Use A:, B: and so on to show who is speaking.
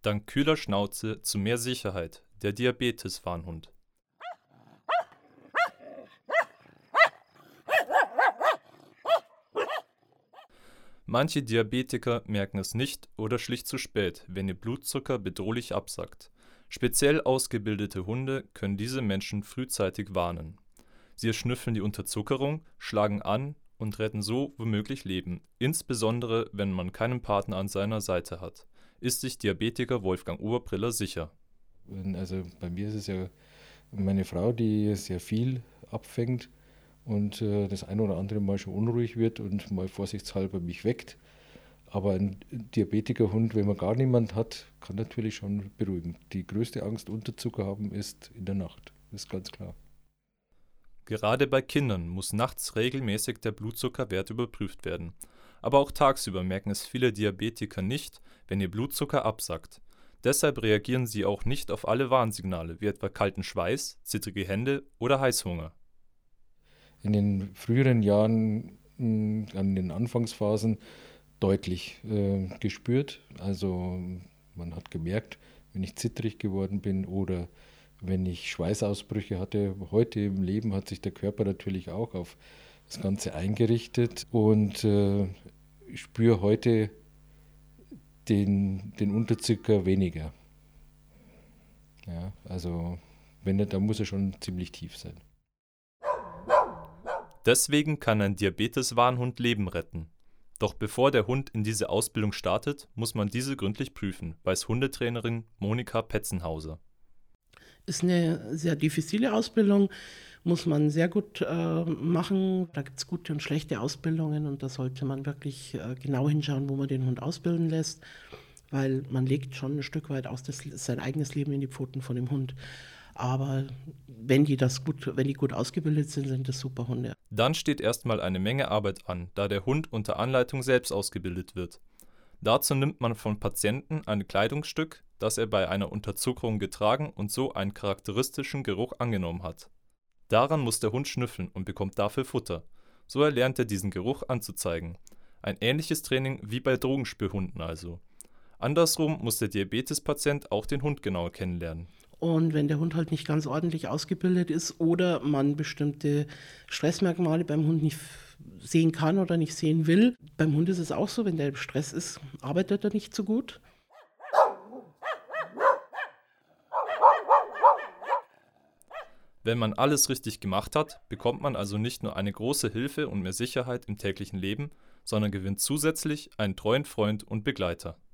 A: Dank kühler Schnauze zu mehr Sicherheit, der Diabetes-Warnhund. Manche Diabetiker merken es nicht oder schlicht zu spät, wenn ihr Blutzucker bedrohlich absackt. Speziell ausgebildete Hunde können diese Menschen frühzeitig warnen. Sie erschnüffeln die Unterzuckerung, schlagen an und retten so womöglich Leben, insbesondere wenn man keinen Partner an seiner Seite hat, ist sich Diabetiker Wolfgang Oberbriller sicher.
B: Also bei mir ist es ja meine Frau, die sehr viel abfängt und das ein oder andere Mal schon unruhig wird und mal vorsichtshalber mich weckt. Aber ein Diabetikerhund, wenn man gar niemand hat, kann natürlich schon beruhigen. Die größte Angst, Unterzucker haben, ist in der Nacht. Das ist ganz klar.
A: Gerade bei Kindern muss nachts regelmäßig der Blutzuckerwert überprüft werden. Aber auch tagsüber merken es viele Diabetiker nicht, wenn ihr Blutzucker absackt. Deshalb reagieren sie auch nicht auf alle Warnsignale, wie etwa kalten Schweiß, zittrige Hände oder Heißhunger.
B: In den früheren Jahren, an den Anfangsphasen, deutlich gespürt. Also man hat gemerkt, wenn ich zittrig geworden bin oder wenn ich Schweißausbrüche hatte. Heute im Leben hat sich der Körper natürlich auch auf das Ganze eingerichtet und ich spüre heute den Unterzucker weniger. Ja, also wenn nicht, dann muss er schon ziemlich tief sein.
A: Deswegen kann ein Diabetes-Warnhund Leben retten. Doch bevor der Hund in diese Ausbildung startet, muss man diese gründlich prüfen, weiß Hundetrainerin Monika Petzenhauser.
C: Ist eine sehr diffizile Ausbildung, muss man sehr gut machen. Da gibt es gute und schlechte Ausbildungen und da sollte man wirklich genau hinschauen, wo man den Hund ausbilden lässt, weil man legt schon ein Stück weit aus sein eigenes Leben in die Pfoten von dem Hund. Aber wenn die gut ausgebildet sind, sind das super Hunde.
A: Dann steht erstmal eine Menge Arbeit an, da der Hund unter Anleitung selbst ausgebildet wird. Dazu nimmt man vom Patienten ein Kleidungsstück, das er bei einer Unterzuckerung getragen und so einen charakteristischen Geruch angenommen hat. Daran muss der Hund schnüffeln und bekommt dafür Futter. So erlernt er diesen Geruch anzuzeigen. Ein ähnliches Training wie bei Drogenspürhunden also. Andersrum muss der Diabetespatient auch den Hund genauer kennenlernen.
C: Und wenn der Hund halt nicht ganz ordentlich ausgebildet ist oder man bestimmte Stressmerkmale beim Hund nicht sehen kann oder nicht sehen will, beim Hund ist es auch so, wenn der im Stress ist, arbeitet er nicht so gut.
A: Wenn man alles richtig gemacht hat, bekommt man also nicht nur eine große Hilfe und mehr Sicherheit im täglichen Leben, sondern gewinnt zusätzlich einen treuen Freund und Begleiter.